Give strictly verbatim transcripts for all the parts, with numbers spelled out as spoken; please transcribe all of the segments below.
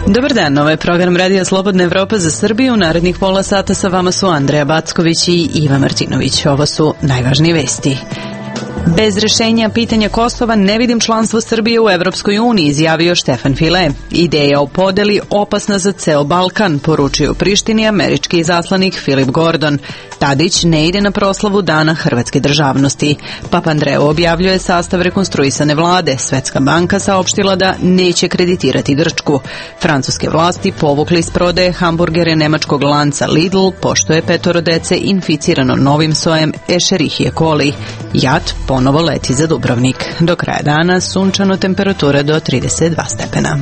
Dobar dan, ovo je program Radija Slobodna Evropa za Srbiju. Narednih pola sata sa vama su Andreja Backović i Iva Martinović. Ovo su najvažnije vesti. Bez rešenja pitanja Kosova ne vidim članstvo Srbije u Evropskoj uniji, izjavio Štefan File. Ideja o podeli opasna za ceo Balkan, poručio u Prištini američki izaslanik Filip Gordon. Tadić ne ide na proslavu Dana hrvatske državnosti. Papandreou objavljuje sastav rekonstruisane vlade. Svetska banka saopštila da neće kreditirati Grčku. Francuske vlasti povukli iz prodaje hamburgere nemačkog lanca Lidl, pošto je petoro dece inficirano novim sojem Escherichia coli. Jat ponovo leti za Dubrovnik. Do kraja dana sunčano, temperatura do trideset dva stepena.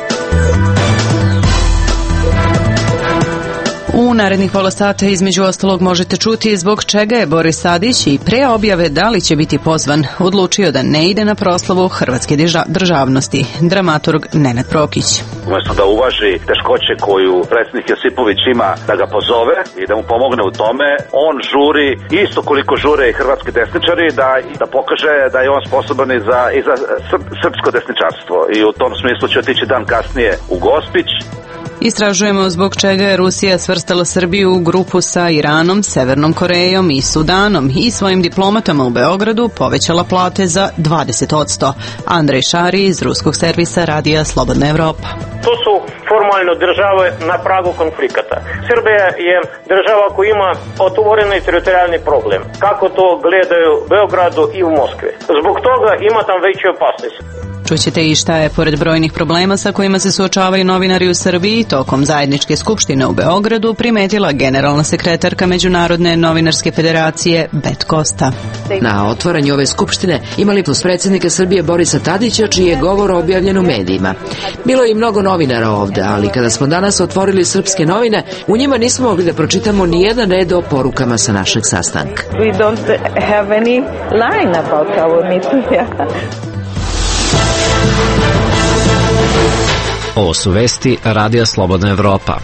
U narednih pola sata između ostalog možete čuti zbog čega je Boris Tadić i pre objave da li će biti pozvan odlučio da ne ide na proslavu hrvatske državnosti. Dramaturg Nenad Prokić. Umjesto da uvaži teškoće koju predsjednik Josipović ima, da ga pozove i da mu pomogne u tome, on žuri isto koliko žure i hrvatski desničari da, da pokaže da je on sposoban i za, i za srpsko desničarstvo. I u tom smislu će otići dan kasnije u Gospić. Istražujemo zbog čega je Rusija svrstala Srbiju u grupu sa Iranom, Severnom Korejom i Sudanom i svojim diplomatama u Beogradu povećala plate za dvadeset posto. Andrej Šari iz ruskog servisa Radija Slobodna Evropa. To su formalno države na pragu konflikata. Srbija je država koja ima otvoreni teritorijalni problem. Kako to gledaju u Beogradu i u Moskvi. Zbog toga ima tam veće opasnosti. Čućete i šta je, pored brojnih problema sa kojima se suočavaju novinari u Srbiji, tokom zajedničke skupštine u Beogradu primetila generalna sekretarka Međunarodne novinarske federacije Bet Kosta. Na otvaranju ove skupštine imali smo predsjednika Srbije Borisa Tadića, čiji je govor objavljen u medijima. Bilo je i mnogo novinara ovde, ali kada smo danas otvorili srpske novine, u njima nismo mogli da pročitamo ni jedan red o porukama sa našeg sastanka. We don't have any line about our meeting. Ovo su vesti Radija Slobodna Evropa.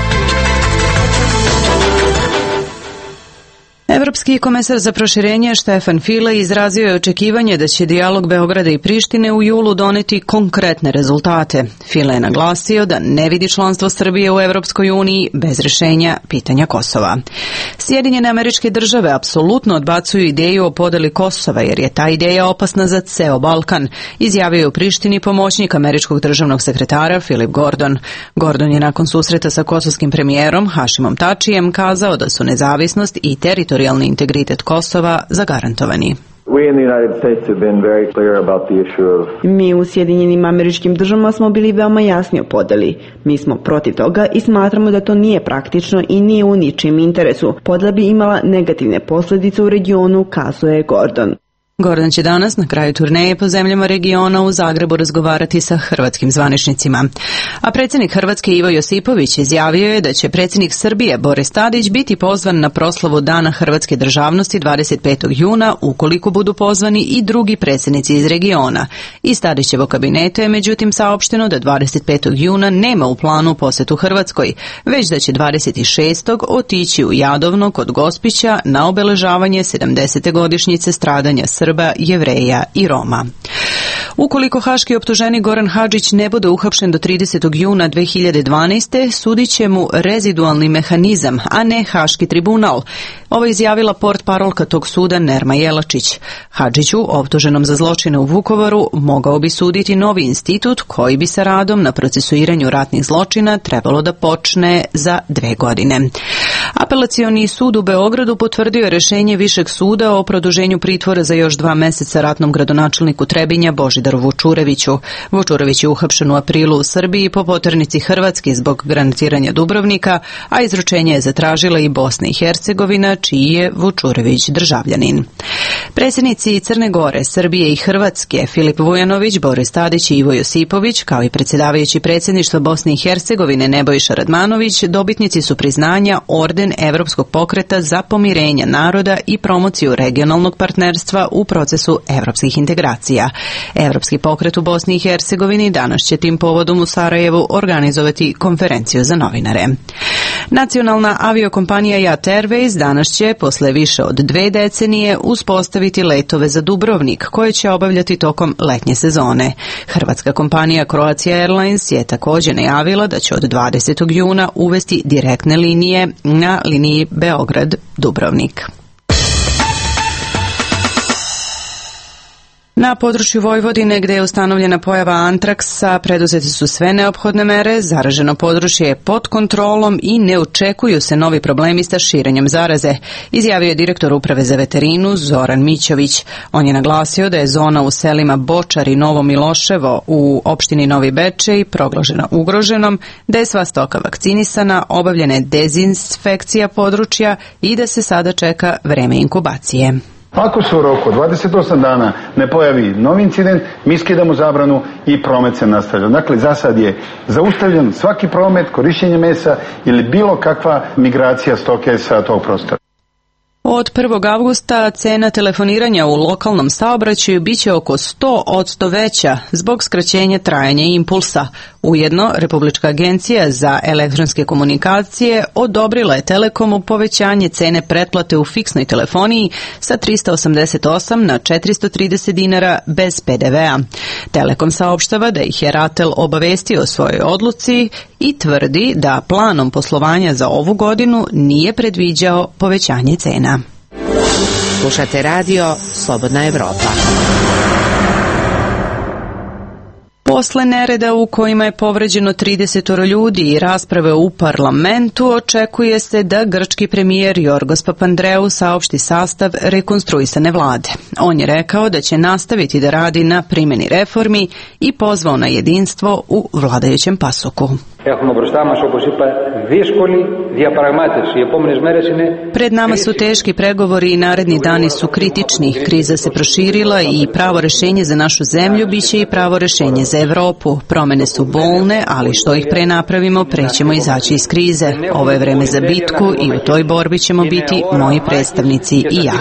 Evropski komesar za proširenje Štefan File izrazio je očekivanje da će dijalog Beograda i Prištine u julu doneti konkretne rezultate. File je naglasio da ne vidi članstvo Srbije u Evropskoj uniji bez rešenja pitanja Kosova. Sjedinjene Američke Države apsolutno odbacuju ideju o podeli Kosova jer je ta ideja opasna za ceo Balkan, izjavio je u Prištini pomoćnik američkog državnog sekretara Filip Gordon. Gordon je nakon susreta sa kosovskim premijerom Hašimom Tačijem kazao da su nezavisnost i teritorijalni integritet Kosova zagarantovani. Mi u Sjedinjenim Američkim Državama smo bili veoma jasni o podeli. Mi smo protiv toga i smatramo da to nije praktično i nije u ničijem interesu. Podela bi imala negativne posljedice u regionu, kazao je Gordon. Gordon će danas na kraju turneje po zemljama regiona u Zagrebu razgovarati sa hrvatskim zvaničnicima. A predsjednik Hrvatske Ivo Josipović izjavio je da će predsjednik Srbije Boris Tadić biti pozvan na proslavu Dana hrvatske državnosti dvadeset petog juna ukoliko budu pozvani i drugi predsjednici iz regiona. Iz Tadićevog kabineta je međutim saopšteno da dvadeset petog juna nema u planu posjetu Hrvatskoj, već da će dvadeset šestog otići u Jadovno kod Gospića na obeležavanje sedamdesete godišnjice stradanja Srba, Jevreja i Roma. Ukoliko haški optuženik Goran Hadžić ne bude uhapšen do tridesetog juna dve hiljade dvanaeste. sudit će mu rezidualni mehanizam, a ne Haški tribunal. Ovo je izjavila portparolka tog suda Nerma Jelačić. Hadžiću, optuženom za zločine u Vukovaru, mogao bi suditi novi institut koji bi sa radom na procesuiranju ratnih zločina trebalo da počne za dve godine. Apelacioni sud u Beogradu potvrdio je rešenje Višeg suda o produženju pritvora za još dva meseca ratnom gradonačelniku Trebinja Božidaru Vučureviću. Vučurević je uhapšen u aprilu u Srbiji po poternici Hrvatske zbog granatiranja Dubrovnika, a izručenje je zatražila i Bosna i Hercegovina, čiji je Vučurević državljanin. Predsjednici Crne Gore, Srbije i Hrvatske Filip Vujanović, Boris Tadić i Ivo Josipović, kao i predsjedavajući predsjedništva Bosne i Hercegovine Nebojša Radmanović, dobitnici su priznanja Orden Evropskog pokreta za pomirenje naroda i promociju regionalnog partnerstva u procesu evropskih integracija. Evropski pokret u Bosni i Hercegovini danas će tim povodom u Sarajevu organizovati konferenciju za novinare. Nacionalna aviokompanija Jat Airways danas će, posle više od dve decenije, uspostaviti letove za Dubrovnik, koje će obavljati tokom letnje sezone. Hrvatska kompanija Croatia Airlines je također najavila da će od dvadesetog juna uvesti direktne linije na liniji Beograd-Dubrovnik. Na području Vojvodine, gde je ustanovljena pojava antraksa, preduzete su sve neophodne mere, zaraženo područje je pod kontrolom i ne očekuju se novi problemi sa širenjem zaraze, izjavio je direktor Uprave za veterinu Zoran Mićović. On je naglasio da je zona u selima Bočar i Novo Miloševo u opštini Novi Bečej proglašena ugroženom, da je sva stoka vakcinisana, obavljena je dezinfekcija područja i da se sada čeka vreme inkubacije. Ako se u roku dvadeset osam dana ne pojavi novi incident, mi skidamo zabranu i promet se nastavlja. Dakle, za sad je zaustavljen svaki promet, korišćenje mesa ili bilo kakva migracija stoke sa tog prostora. Od prvog avgusta cena telefoniranja u lokalnom saobraćaju biće oko sto posto veća zbog skraćenja trajanja impulsa. Ujedno, Republička agencija za elektronske komunikacije odobrila je Telekomu povećanje cene pretplate u fiksnoj telefoniji sa trista osamdeset osam na četiristo trideset dinara bez pe de ve a. Telekom saopštava da ih je RATEL obavestio o svojoj odluci i tvrdi da planom poslovanja za ovu godinu nije predviđao povećanje cena. Slušate radio Slobodna Evropa. Posle nereda u kojima je povređeno trideset ljudi i rasprave u parlamentu, očekuje se da grčki premijer Jorgos Papandreou saopšti sastav rekonstruisane vlade. On je rekao da će nastaviti da radi na primjeni reformi i pozvao na jedinstvo u vladajućem pasuku. Pred nama su teški pregovori i naredni dani su kritični. Kriza se proširila i pravo rešenje za našu zemlju biće i pravo rešenje za Evropu. Promene su bolne, ali što ih pre napravimo, pre ćemo izaći iz krize. Ovo je vreme za bitku i u toj borbi ćemo biti moji predstavnici i ja.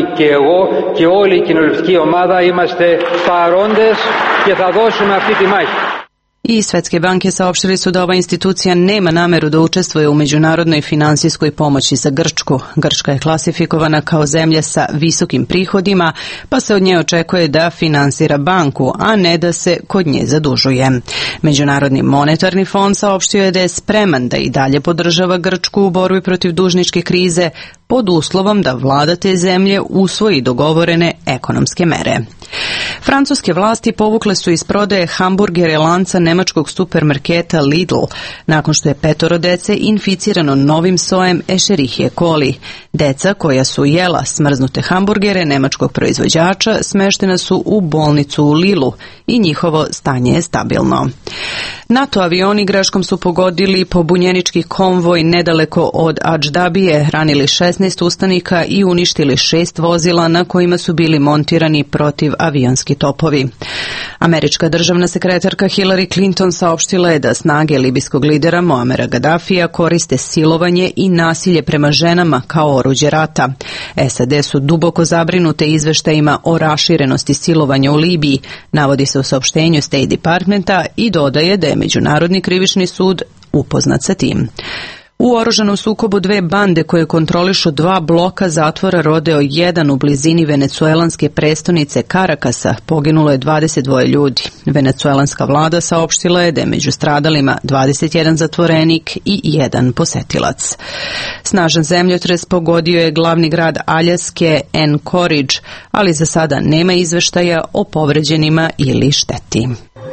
I Svetske banke saopštili su da ova institucija nema nameru da učestvuje u međunarodnoj finansijskoj pomoći za Grčku. Grčka je klasifikovana kao zemlja sa visokim prihodima, pa se od nje očekuje da finansira banku, a ne da se kod nje zadužuje. Međunarodni monetarni fond saopštio je da je spreman da i dalje podržava Grčku u borbi protiv dužničke krize, pod uslovom da vlada te zemlje usvoji dogovorene ekonomske mere. Francuske vlasti povukle su iz prodaje hamburgere lanca nemačkog supermarketa Lidl, nakon što je petoro dece inficirano novim sojem Escherichia coli. Deca koja su jela smrznute hamburgere nemačkog proizvođača smeštena su u bolnicu u Lilu i njihovo stanje je stabilno. NATO avioni greškom su pogodili pobunjenički konvoj nedaleko od Adždabije, ranili šesnaest ustanika i uništili šest vozila na kojima su bili montirani protiv avionski topovi. Američka državna sekretarka Hillary Clinton saopštila je da snage libijskog lidera Muamera Gaddafija koriste silovanje i nasilje prema ženama kao oruđe rata. es a de su duboko zabrinute izveštajima o raširenosti silovanja u Libiji, navodi se u saopštenju State Departmenta i dodaje da je Međunarodni krivični sud upoznat sa tim. U oružanom sukobu dve bande koje kontrolišu dva bloka zatvora Rodeo jedan u blizini venecuelanske prestonice Karakasa poginulo je dvadeset dva ljudi. Venecuelanska vlada saopštila je da je među stradalima dvadeset jedan zatvorenik i jedan posetilac. Snažan zemljotres pogodio je glavni grad Aljaske Anchorage, ali za sada nema izveštaja o povređenima ili šteti.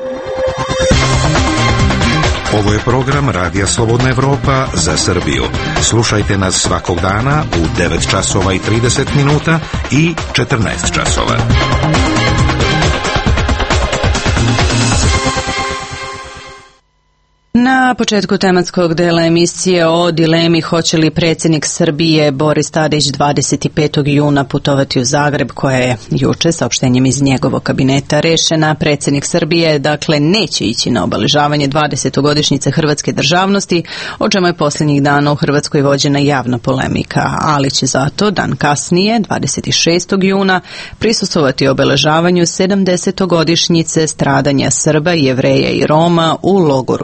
Ovo je program Radija Slobodna Evropa za Srbiju. Slušajte nas svakog dana u devet časova i trideset minuta i četrnaest časova. Na početku tematskog dela emisije o dilemi hoće li predsjednik Srbije Boris Tadić dvadeset petog juna putovati u Zagreb, koja je juče saopštenjem iz njegovog kabineta rešena. Predsjednik Srbije dakle neće ići na obeležavanje dvadesetogodišnjice hrvatske državnosti, o čemu je posljednjih dana u Hrvatskoj vođena javna polemika, ali će zato dan kasnije, dvadeset šestog juna, prisustvovati obeležavanju sedamdesetogodišnjice stradanja Srba, Jevreja i Roma u logoru Jadova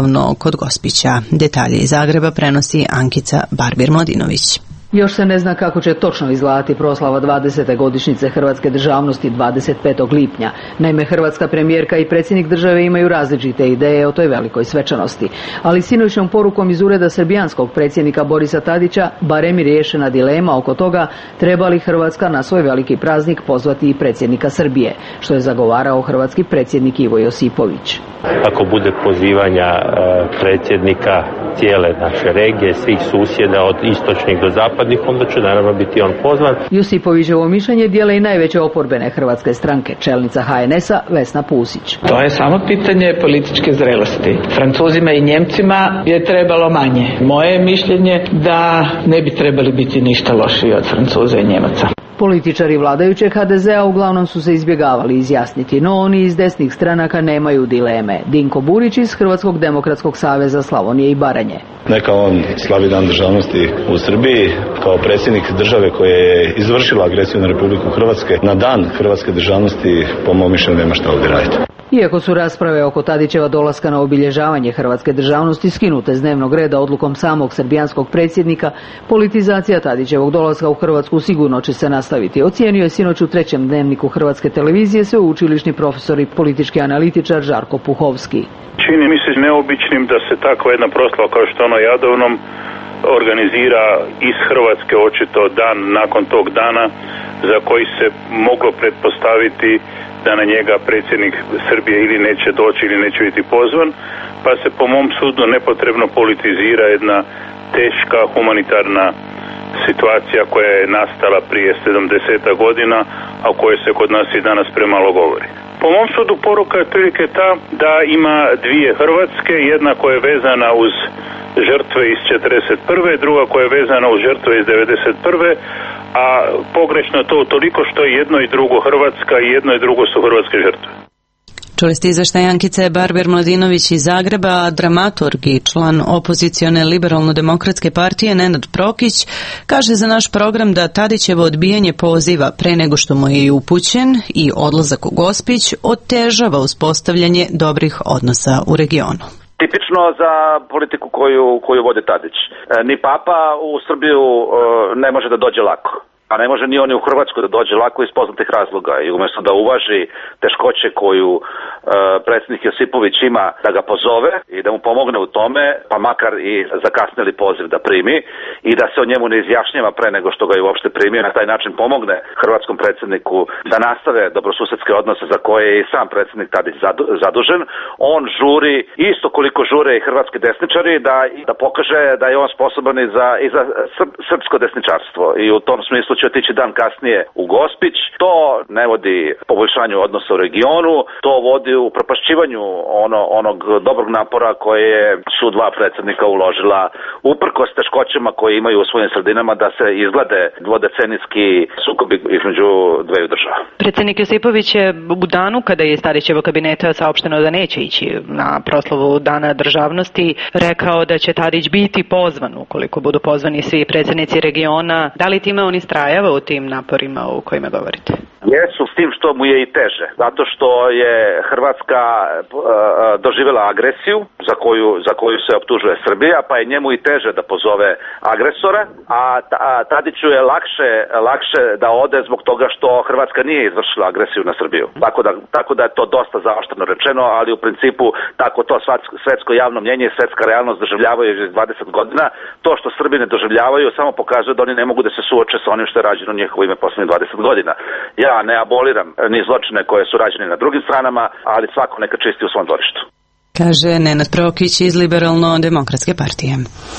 redovno kod Gospića. Detalje iz Zagreba prenosi Ankica Barbir-Mladinović. Još se ne zna kako će točno izgledati proslava dvadesete godišnjice hrvatske državnosti dvadeset petog lipnja. Naime, hrvatska premijerka i predsjednik države imaju različite ideje o toj velikoj svečanosti. Ali sinoćnom porukom iz ureda srbijanskog predsjednika Borisa Tadića barem je riješena dilema oko toga treba li Hrvatska na svoj veliki praznik pozvati i predsjednika Srbije, što je zagovarao hrvatski predsjednik Ivo Josipović. Ako bude pozivanja predsjednika cijele naše regije, svih susjeda od istočnih do zapadnih, onda će naravno biti on pozvan. Josipovićevo mišljenje dijele i najveće oporbene hrvatske stranke, čelnica ha en es a Vesna Pusić. To je samo pitanje političke zrelosti. Francuzima i Njemcima je trebalo manje. Moje mišljenje da ne bi trebali biti ništa lošiji od Francuza i Njemaca. Političari vladajućeg ha de ze a uglavnom su se izbjegavali izjasniti, no oni iz desnih stranaka nemaju dileme. Dinko Burić iz Hrvatskog demokratskog saveza Slavonije i Baranje. Neka on slavi Dan državnosti u Srbiji kao predsjednik države koja je izvršila agresiju na Republiku Hrvatske. Na Dan hrvatske državnosti po mom mišljenju nema šta ovdje raditi. Iako su rasprave oko Tadićeva dolaska na obilježavanje hrvatske državnosti skinute s dnevnog reda odlukom samog srbijanskog predsjednika, politizacija Tadićevog dolaska u Hrvatsku sigurno će se nastaviti. Ocijenio je sinoć u trećem dnevniku hrvatske televizije sveučilišni profesor i politički analitičar Žarko Puhovski. Čini mi se neobičnim da se takva jedna proslava kao što ono Jadovnom organizira iz Hrvatske očito dan nakon tog dana za koji se moglo pretpostaviti da na njega predsjednik Srbije ili neće doći ili neće biti pozvan, pa se po mom sudu nepotrebno politizira jedna teška humanitarna situacija koja je nastala prije sedamdeset godina, a o kojoj se kod nas i danas premalo govori. Po mom sudu poruka je otprilike ta da ima dvije Hrvatske, jedna koja je vezana uz žrtve iz četrdeset prve, druga koja je vezana uz žrtve iz devedeset prve, a pogrešno to toliko što je jedno i drugo Hrvatska i jedno i drugo su hrvatske žrtve. Čuli ste izveštaj Ankice Barber-Mladinović iz Zagreba, dramaturg i član opozicione liberalno-demokratske partije Nenad Prokić kaže za naš program da Tadićevo odbijanje poziva pre nego što mu je i upućen i odlazak u Gospić otežava uspostavljanje dobrih odnosa u regionu. Tipično za politiku koju, koju vodi Tadić. Ni papa u Srbiju ne može da dođe lako. A ne može ni on u Hrvatsku da dođe lako iz poznatih razloga i umjesto da uvaži teškoće koju e, predsjednik Josipović ima da ga pozove i da mu pomogne u tome, pa makar i zakasnili poziv da primi i da se o njemu ne izjašnjava pre nego što ga je uopšte primio, na taj način pomogne hrvatskom predsjedniku da nastave dobrosusedske odnose za koje je i sam predsjednik Tadić zadužen. On žuri isto koliko žure i hrvatski desničari da, da pokaže da je on sposoban i za, i za srpsko desničarstvo i u tom smislu će otići dan kasnije u Gospić. To ne vodi poboljšanju odnosa u regionu, to vodi u propašćivanju ono, onog dobrog napora koje su dva predsjednika uložila uprkos teškoćama koje imaju u svojim sredinama da se izglede dvodecenijski sukobi između dveju država. Predsjednik Josipović je u danu kada je iz Tadićevo kabineta saopšteno da neće ići na proslavu Dana državnosti rekao da će Tadić biti pozvan ukoliko budu pozvani svi predsjednici regiona. Da li time on istrajava u tim naporima o kojima govorite? Jesu, s tim što mu je i teže, zato što je Hrvatska uh, doživjela agresiju za koju, za koju se optužuje Srbija, pa je njemu i teže da pozove agresora, a, a Tadiću je lakše, lakše da ode zbog toga što Hrvatska nije izvršila agresiju na Srbiju. Tako da, tako da je to dosta zaoštreno rečeno, ali u principu tako to svetsko javno mnjenje i svetska realnost doživljavaju iz dvadeset godina. To što Srbi ne doživljavaju samo pokazuje da oni ne mogu da se suoče sa onim što je rađeno u njihovo ime posljednjih dvadeset godina. Ja ne aboliram ni zločine koje su rađene na drugim stranama, ali svako neka čisti u svom dvorištu. Kaže Nenad Prokić iz Liberalno-demokratske partije.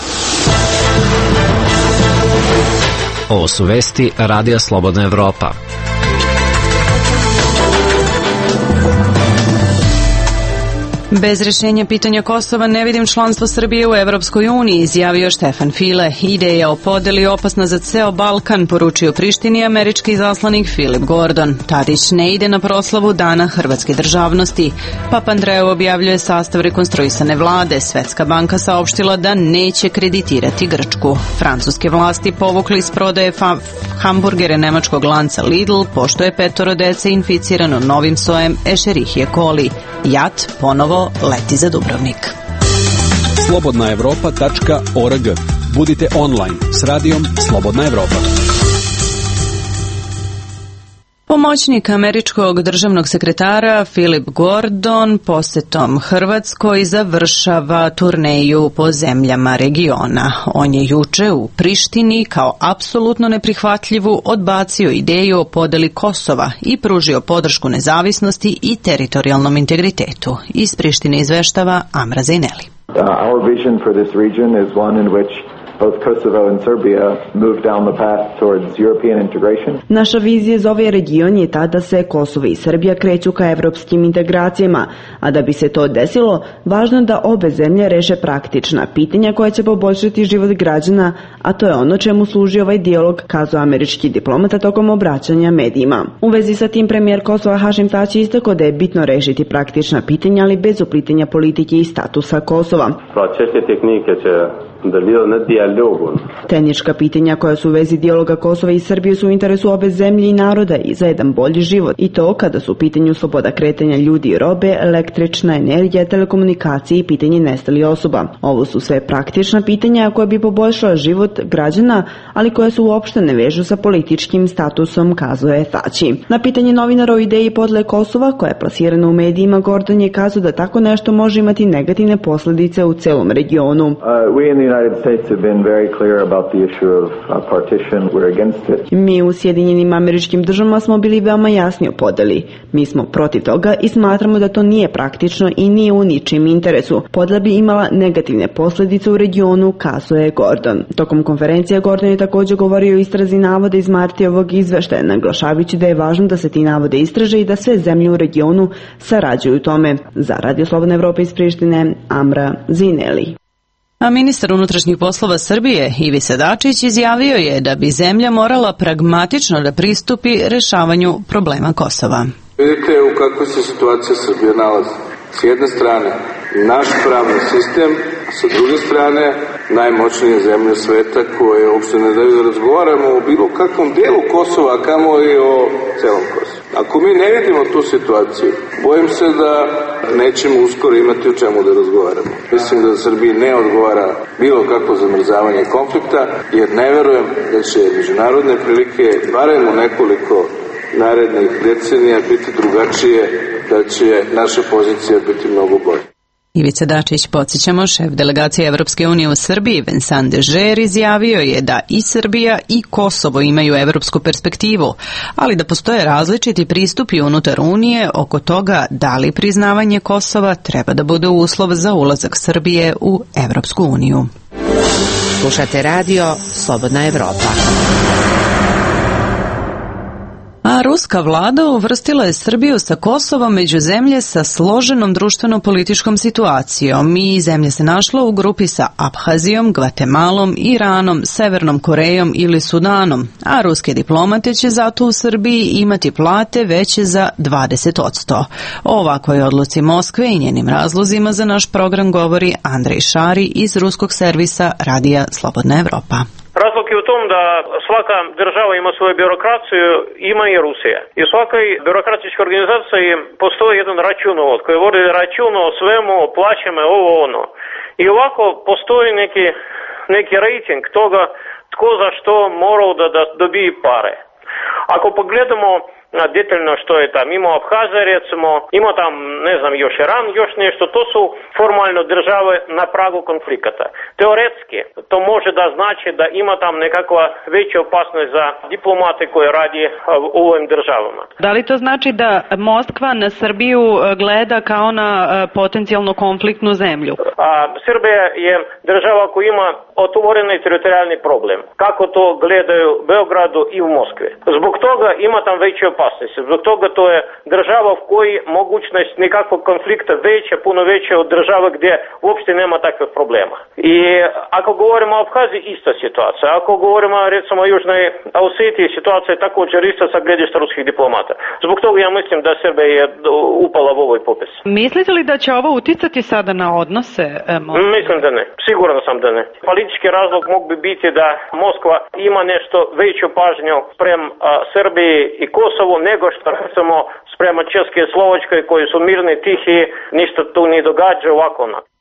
Ovo su vesti Radija Slobodna Evropa. Bez rješenja pitanja Kosova ne vidim članstvo Srbije u Evropskoj uniji, izjavio Štefan File. Ideja o podeli opasna za ceo Balkan, poručio Prištini američki izaslanik Filip Gordon. Tadić ne ide na proslavu Dana hrvatske državnosti. Papa Andreu objavljuje sastav rekonstruisane vlade. Svetska banka saopštila da neće kreditirati Grčku. Francuske vlasti povukli iz prodaje fa- hamburgere nemačkog lanca Lidl, pošto je petoro dece inficirano novim sojem Escherichia coli. Jat ponovo leti za Dubrovnik. slobodna evropa tačka org. Budite online s radijom Slobodna Evropa. Pomoćnik američkog državnog sekretara Philip Gordon posetom Hrvatskoj završava turneju po zemljama regiona. On je juče u Prištini kao apsolutno neprihvatljivu odbacio ideju o podeli Kosova i pružio podršku nezavisnosti i teritorijalnom integritetu. Iz Prištine izveštava Amra Zaineli. Uh, our vision for this region is one in which both Kosovo and Serbia move down the path towards European integration. Naša vizija za ovaj region je ta da se Kosovo i Srbija kreću ka evropskim integracijama, a da bi se to desilo, važno je da obe zemlje reše praktična pitanja koja će poboljšati život građana, a to je ono čemu služi ovaj dijalog, kazao američki diplomata tokom obraćanja medijima. U vezi sa tim premijer Kosova Hašim Tači istakao da je bitno rešiti praktična pitanja, ali bez uplitanja politike i statusa Kosova. Tehnička pitanja koja su u vezi dijaloga Kosova i Srbije su u interesu obe zemlje i naroda i za jedan bolji život. I to kada su u pitanju sloboda kretanja ljudi i robe, električna energija, telekomunikacije i pitanje nestalih osoba. Ovo su sve praktična pitanja koja bi poboljšala život građana, ali koja su uopšte ne vežu sa političkim statusom, kazao je Tači. Na pitanje novinara o ideji podele Kosova, koja je plasirana u medijima, Gordon je kazao da tako nešto može imati negativne posledice u celom regionu. Uh, we in the United States have been very clear about the issue of uh, partition. We're against it. Mi u Sjedinjenim Američkim Državama smo bili veoma jasni o podeli. Mi smo protiv toga i smatramo da to nije praktično i nije u ničim interesu. Podela bi imala negativne posledice u regionu, kazao je Gordon. Tokom konferencije Gordon je također govorio o istrazi navoda iz Martijevog izveštaja, naglašavajući da je važno da se ti navode istraže i da sve zemlje u regionu sarađuju u tome. Za Radio Slobodna Evropa iz Prištine, Amra Zaineli. A ministar unutrašnjih poslova Srbije Ivica Dačić izjavio je da bi zemlja morala pragmatično da pristupi rešavanju problema Kosova. Vidite u kakvoj se situaciji Srbija nalazi. S jedne strane naš pravni sistem, a sa druge strane najmoćnije zemlje sveta koje uopšte ne daju da razgovaramo o bilo kakvom delu Kosova, a kamo i o celom Kosovu. Ako mi ne vidimo tu situaciju, bojim se da nećemo uskoro imati o čemu da razgovaramo. Mislim da Srbiji ne odgovara bilo kakvo zamrzavanje konflikta, jer ne verujem da će međunarodne prilike, barem u nekoliko narednih decenija, biti drugačije, da će naša pozicija biti mnogo bolja. Ivica Dačić, podsjećamo, šef delegacije Evropske unije u Srbiji, Vincent Dežer, izjavio je da i Srbija i Kosovo imaju evropsku perspektivu, ali da postoje različiti pristupi unutar Unije oko toga da li priznavanje Kosova treba da bude uslov za ulazak Srbije u Evropsku uniju. Slušate radio Slobodna Evropa. A ruska vlada uvrstila je Srbiju sa Kosovom među zemlje sa složenom društveno-političkom situacijom i zemlja se našla u grupi sa Abhazijom, Gvatemalom, Iranom, Severnom Korejom ili Sudanom, a ruske diplomate će zato u Srbiji imati plate veće za dvadeset posto. O ovakvoj odluci Moskve i njenim razlozima za naš program govori Andrej Šari iz ruskog servisa Radija Slobodna Evropa. Razlog je u tom da svaka država ima svoju birokraciju, ima i Rusija. I u svakoj birokratičkoj organizaciji postoji jedan računovod koji vodi račun o svemu, o plaćama, ovo ono. I ovako postoji neki, neki rating toga tko za što morao da, da dobije pare. Ako pogledamo detaljno što je tam, ima Abhazija recimo, ima tam ne znam još Iran, još nešto, to su formalno države na pragu konflikata. Teoretski to može da znači da ima tam nekakva veća opasnost za diplomate koji radi u ovim državama. Da li to znači da Moskva na Srbiju gleda kao na potencijalno konfliktnu zemlju? A, Srbija je država koja ima otvoreni teritorijalni problem. Kako to gledaju u Beogradu i u Moskvi. Zbog toga ima tam veće opasnosti. Zbog toga to je država u kojoj mogućnost nekakvog konflikta veća, puno veća od država gdje uopšte nema takvih problema. I ako govorimo o Abhaziji, ista situacija. Ako govorimo recimo o Južnoj Osetiji, situacija je također ista sa gledišta ruskih diplomata. Zbog toga ja mislim da Srbija je upala u ovoj popis. Mislite li da će ovo uticati sada na odnose Moskve? Mislim da ne. Siguran sam da ne. Politički razlog mogu bi biti da Moskva ima nešto veću pažnju sprem a, Srbiji i Kosovu nego što recimo sprema Česke i Slovačkoj koji su mirni, tihi, ništa tu ne događa ovako onako.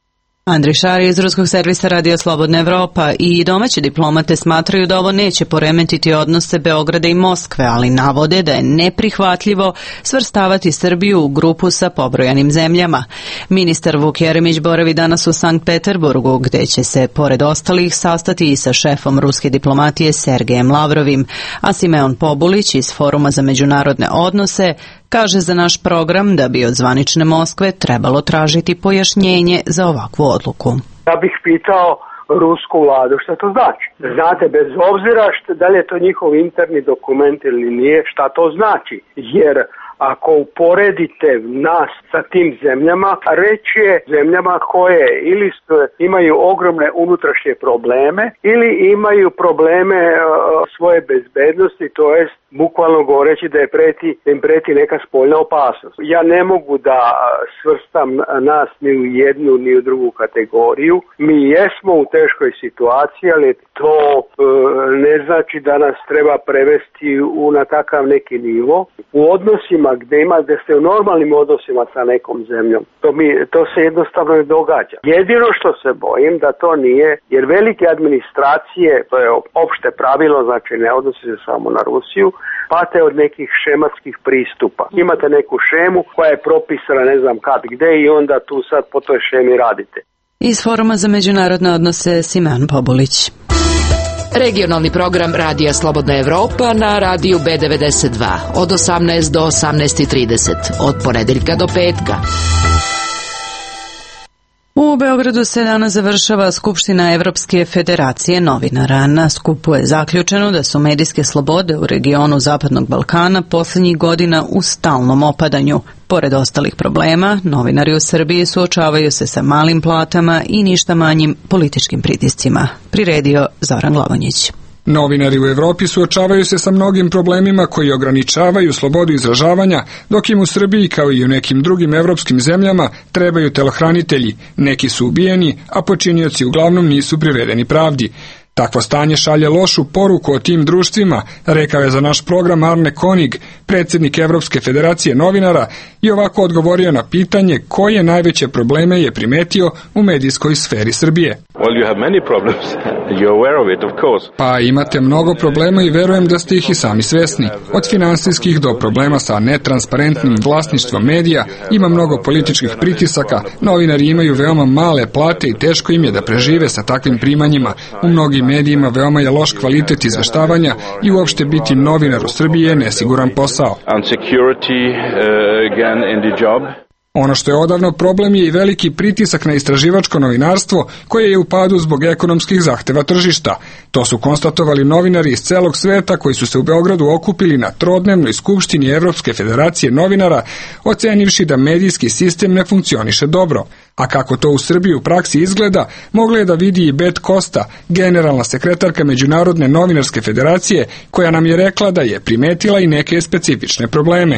Andrej Šari iz ruskog servisa Radio Slobodna Evropa i domaće diplomate smatraju da ovo neće poremetiti odnose Beograda i Moskve, ali navode da je neprihvatljivo svrstavati Srbiju u grupu sa pobrojanim zemljama. Ministar Vuk Jeremić boravi danas u Sankt Peterburgu, gde će se, pored ostalih, sastati i sa šefom ruske diplomatije Sergejem Lavrovim, a Simeon Pobulić iz Foruma za međunarodne odnose kaže za naš program da bi od zvanične Moskve trebalo tražiti pojašnjenje za ovakvu odluku. Ja bih pitao rusku vladu šta to znači. Znate, bez obzira što, da li je to njihov interni dokument ili nije, šta to znači. Jer ako uporedite nas sa tim zemljama, reč je zemljama koje ili imaju ogromne unutrašnje probleme ili imaju probleme uh, svoje bezbednosti, to jest bukvalno govoreći da je preti, da im preti neka spoljna opasnost. Ja ne mogu da svrstam nas ni u jednu ni u drugu kategoriju. Mi jesmo u teškoj situaciji, ali to uh, ne znači da nas treba prevesti u na takav neki nivo. U odnosima gde ima, gde ste u normalnim odnosima sa nekom zemljom, to, mi, to se jednostavno ne događa. Jedino što se bojim da to nije, jer velike administracije, to je opšte pravilo, znači ne odnosi se samo na Rusiju, pate od nekih šematskih pristupa. Imate neku šemu koja je propisana ne znam kad gde i onda tu sad po toj šemi radite. Iz Foruma za međunarodne odnose Simeon Pobulić. Regionalni program Radija Slobodna Evropa na radiju B devedeset dva od osamnaest do osamnaest trideset, od ponedeljka do petka. U Beogradu se danas završava Skupština Evropske federacije novinara. Na skupu je zaključeno da su medijske slobode u regionu Zapadnog Balkana posljednjih godina u stalnom opadanju. Pored ostalih problema, novinari u Srbiji suočavaju se sa malim platama i ništa manjim političkim pritiscima. Priredio Zoran Glavonjić. Novinari u Evropi suočavaju se sa mnogim problemima koji ograničavaju slobodu izražavanja, dok im u Srbiji kao i u nekim drugim evropskim zemljama trebaju telohranitelji. Neki su ubijeni, a počinioci uglavnom nisu privedeni pravdi. Takvo stanje šalje lošu poruku o tim društvima, rekao je za naš program Arne Konig, predsjednik Evropske federacije novinara, i ovako odgovorio na pitanje koje najveće probleme je primetio u medijskoj sferi Srbije. Well, you have many problems. You're aware of it, of course. Pa imate mnogo problema i verujem da ste ih i sami svesni. Od finansijskih do problema sa netransparentnim vlasništvom medija, ima mnogo političkih pritisaka, novinari imaju veoma male plate i teško im je da prežive sa takvim primanjima. U mnogim medijima veoma je loš kvalitet izveštavanja i uopšte biti novinar u Srbiji je nesiguran posao. Ono što je odavno problem je i veliki pritisak na istraživačko novinarstvo koje je u padu zbog ekonomskih zahteva tržišta. To su konstatovali novinari iz celog sveta koji su se u Beogradu okupili na trodnevnoj skupštini Evropske federacije novinara, ocenivši da medijski sistem ne funkcioniše dobro. A kako to u Srbiji u praksi izgleda, mogla je da vidi i Bet Kosta, generalna sekretarka Međunarodne novinarske federacije, koja nam je rekla da je primetila i neke specifične probleme.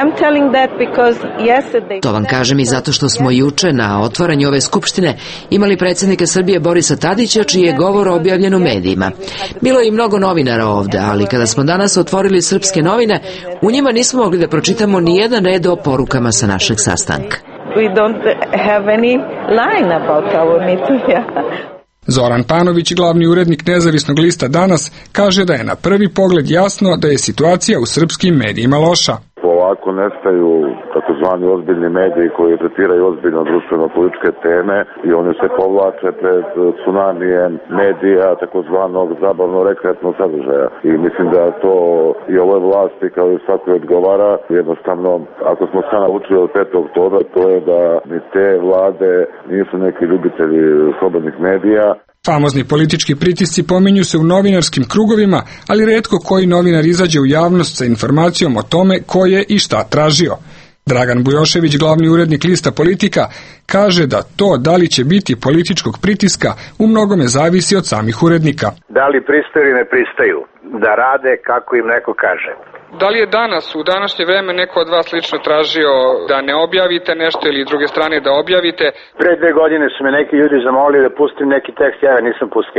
To vam kažem i zato što smo juče na otvaranju ove skupštine imali predsjednika Srbije Borisa Tadića, čiji je govor objavljen u medijima. Bilo je i mnogo novinara ovde, ali kada smo danas otvorili srpske novine, u njima nismo mogli da pročitamo ni jedan red o porukama sa našeg sastanka. We don't have any line about our meeting. Zoran Panović, glavni urednik nezavisnog lista Danas, kaže da je na prvi pogled jasno da je situacija u srpskim medijima loša. Polako nestaju takozvani ozbiljni mediji koji tretiraju ozbiljno društveno-političke teme i oni se povlače pred tsunamijem medija takozvanog zabavno-rekreatnog sadržaja. I mislim da to i ovoj vlasti kao i svakoj odgovara. Jednostavno, ako smo sad naučili od petog oktobra, to je da ni te vlade nisu neki ljubitelji slobodnih medija. Famozni politički pritisci pominju se u novinarskim krugovima, ali retko koji novinar izađe u javnost sa informacijom o tome ko je i šta tražio. Dragan Bujošević, glavni urednik lista Politika, kaže da to da li će biti političkog pritiska u mnogome zavisi od samih urednika. Da li pristaju ili ne pristaju da rade kako im neko kaže. Da li je danas, u današnje vreme, neko od vas lično tražio da ne objavite nešto ili druge strane da objavite? Pre dve godine su me neki ljudi zamolili da pustim neki tekst, ja ga nisam pustio.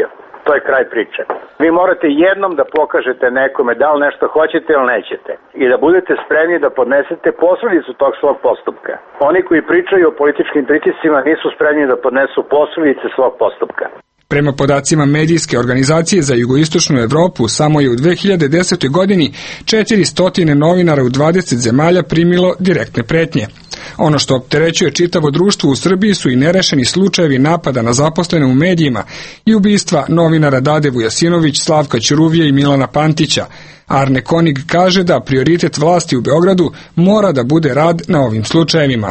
To je kraj priče. Vi morate jednom da pokažete nekome da li nešto hoćete ili nećete i da budete spremni da podnesete posledicu tog svog postupka. Oni koji pričaju o političkim pritiscima nisu spremni da podnesu posledice svog postupka. Prema podacima medijske organizacije za jugoistočnu Evropu, samo je u dve hiljade desetoj godini četiristo novinara u dvadeset zemalja primilo direktne pretnje. Ono što opterećuje čitavo društvo u Srbiji su i nerešeni slučajevi napada na zaposlene u medijima i ubistva novinara Dade Vujasinović, Slavka Ćuruvije i Milana Pantića. Arne Konig kaže da prioritet vlasti u Beogradu mora da bude rad na ovim slučajevima.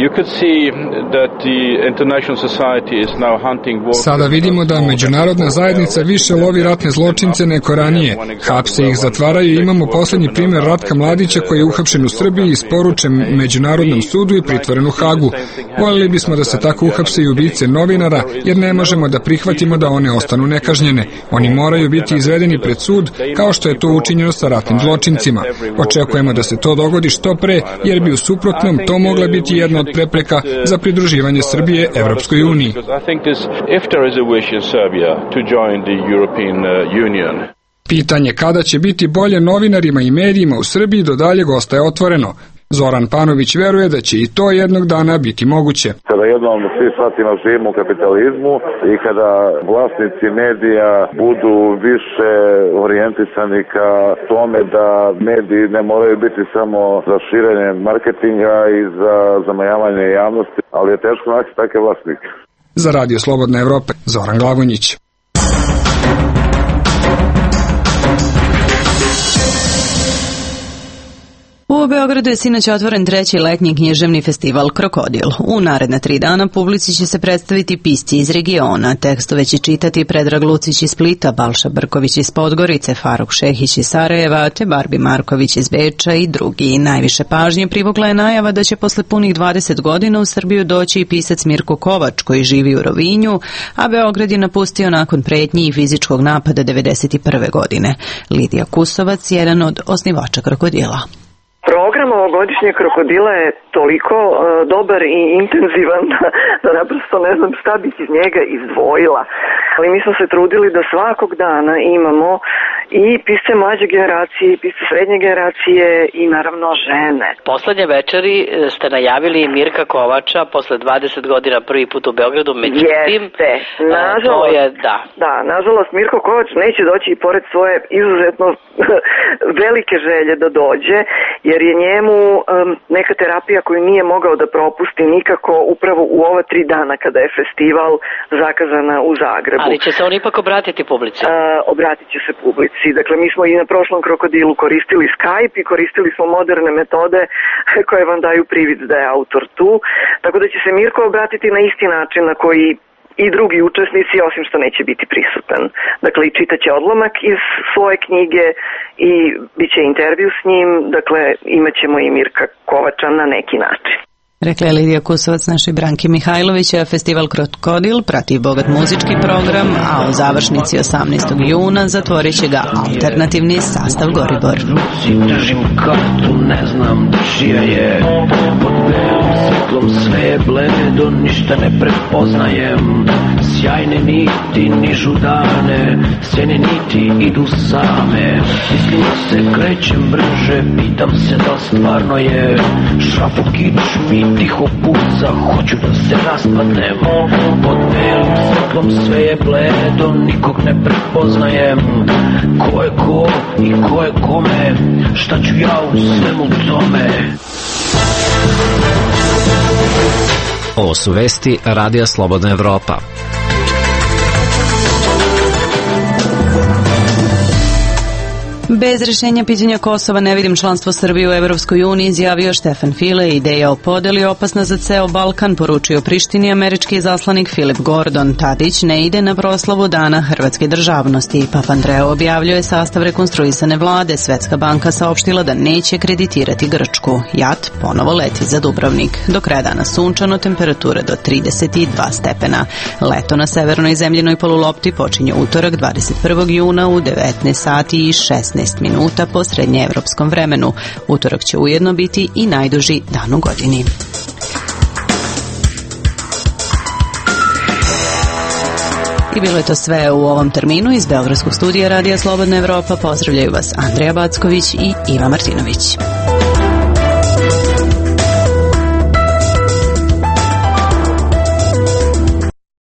Sada vidimo da međunarodna zajednica više lovi ratne zločince nego ranije. Hapse ih, zatvaraju i imamo poslednji primjer Ratka Mladića koji je uhapšen u Srbiji, isporučen Međunarodnom sudu i pritvoren u Hagu. Voljeli bismo da se tako uhapse i ubice novinara, jer ne možemo da prihvatimo da one ostanu nekažnjene. Oni moraju biti izvedeni pred sud, kao što je to učinjeno sa ratnim zločincima. Očekujemo da se to dogodi što pre, jer bi u suprotnom to mogla biti jedna od prepreka za pridruživanje Srbije Evropskoj uniji. Pitanje kada će biti bolje novinarima i medijima u Srbiji do daljeg ostaje otvoreno. Zoran Panović veruje da će i to jednog dana biti moguće. Kada jednom svi shvatimo živimo u kapitalizmu i kada vlasnici medija budu više orijentisani ka tome da mediji ne moraju biti samo za širenje marketinga i za zamajavanje javnosti, ali je teško naći takve vlasnike. Za Radio Slobodna Evropa, Zoran Glagonić. U Beogradu je sinoć otvoren treći letnji književni festival Krokodil. U naredna tri dana publici će se predstaviti pisci iz regiona. Tekstove će čitati Predrag Lucić iz Splita, Balša Brković iz Podgorice, Faruk Šehić iz Sarajeva, te Barbi Marković iz Beča i drugi. Najviše pažnje privukla je najava da će posle punih dvadeset godina u Srbiju doći i pisac Mirko Kovač koji živi u Rovinju, a Beograd je napustio nakon pretnji i fizičkog napada devedeset prve godine. Lidija Kusovac, jedan od osnivača Krokodila. Program ovogodišnjeg Krokodila je toliko uh, dobar i intenzivan da, da naprosto ne znam šta bih iz njega izdvojila. Ali mi smo se trudili da svakog dana imamo i pisce mlađe generacije, i pisce srednje generacije i naravno žene. Poslednje večeri ste najavili Mirka Kovača posle dvadeset godina prvi put u Beogradu, međutim, Jeste. Nažalost, to je, da. Da, nažalost Mirko Kovač neće doći i pored svoje izuzetno velike želje da dođe, jer je njemu um, neka terapija koju nije mogao da propusti nikako upravo u ova tri dana kada je festival zakazana u Zagrebu. Ali će se on ipak obratiti publici? Uh, obratit će se publici. Dakle, mi smo i na prošlom Krokodilu koristili Skype i koristili smo moderne metode koje vam daju privid da je autor tu. Tako da će se Mirko obratiti na isti način na koji i drugi učesnici, osim što neće biti prisutan. Dakle, i čitaće odlomak iz svoje knjige i bit će intervju s njim, dakle, imat ćemo i Mirka Kovača na neki način. Rekla je Lidija Kusovac našoj Branki Mihajlovića. Festival Krokodil prati bogat muzički program, a u završnici osamnaestog juna zatvorit će ga alternativni sastav Goribor. Držim kartu, ne znam da čija je. Pod belim svetlom sve je bledo, ništa ne prepoznajem. Sjajne niti nižu dane, sjene niti idu same. Mislim se krećem brže, pitam se da stvarno je. Šrafo kič mi tiho puca, hoću da se raspadnem. Pod belim svetlom sve je bledo, nikog ne prepoznajem. Ko je ko i ko je kome, šta ću ja u svemu tome? Ovo su vesti Radija Slobodna Evropa. Bez rešenja pitanja Kosova ne vidim članstvo Srbije u Evropskoj uniji, izjavio Štefan File. Ideja o podeli opasna za ceo Balkan, poručio Prištini američki izaslanik Filip Gordon. Tadić ne ide na proslavu Dana hrvatske državnosti. Papandreou objavljuje sastav rekonstruisane vlade. Svetska banka saopštila da neće kreditirati Grčku. Jat ponovo leti za Dubrovnik. Do kraja dana sunčano, temperatura do trideset dva stepena. Leto na severnoj zemljinoj polulopti počinje utorak dvadeset prvog juna u devetnaest sati i šesnaest minuta po srednjeevropskom vremenu. Utorak će ujedno biti i najduži dan u godini. I bilo je to sve u ovom terminu. Iz Beogradskog studija Radija Slobodna Evropa pozdravljaju vas Andreja Backović i Iva Martinović.